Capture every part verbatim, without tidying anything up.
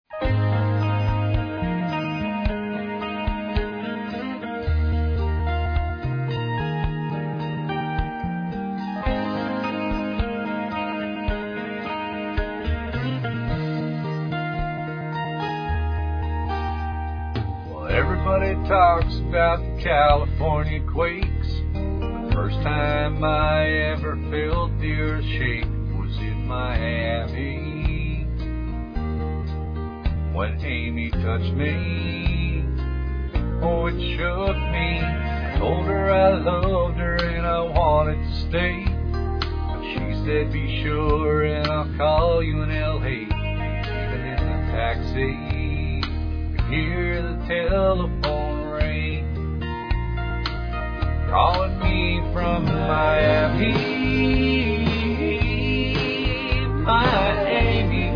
Everybody talks about the California quakes. The first time I ever felt the earth shake was in Miami, when Amy touched me. Oh, it shook me. I told her I loved her and I wanted to stay. But she said, be sure and I'll call you in L A. Even in the taxi, hear the telephone ring, calling me from Miami, Miami.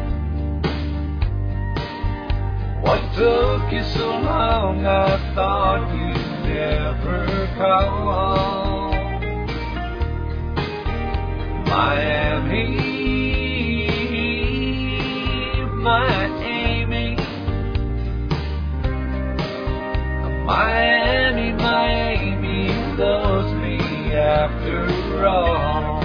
What took you so long? I thought you'd never call. Miami, Miami. Miami, Miami loves me after all.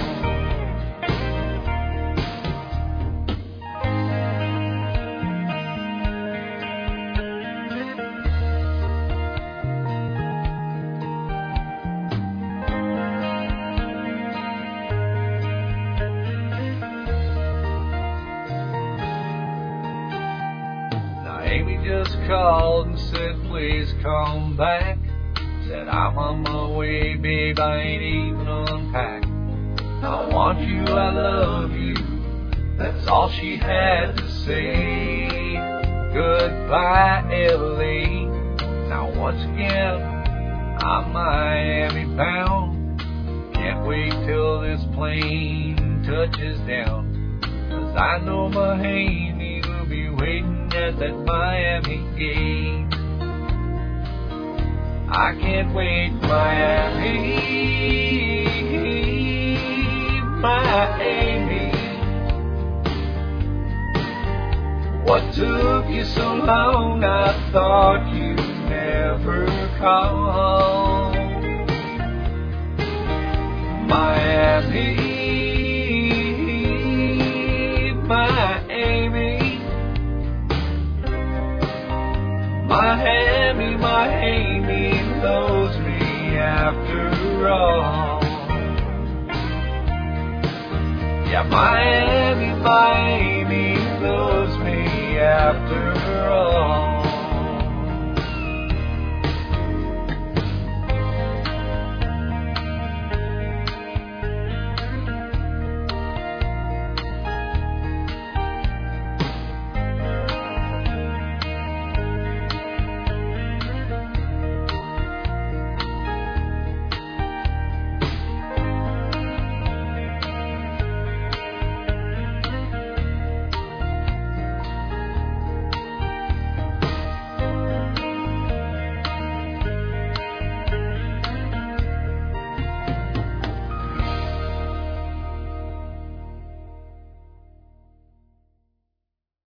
Now Amy just called and said, please come back. Said, I'm on my way, babe, I ain't even unpacked. I want you, I love you, that's all she had to say. Goodbye, L A. Now once again, I'm Miami bound. Can't wait till this plane touches down, 'cause I know Miami will be waiting at that Miami gate. I can't wait, Miami, Miami. What took you so long? I thought you'd never call. Miami, Miami. Miami, Miami loves me after all. Yeah, Miami, Miami.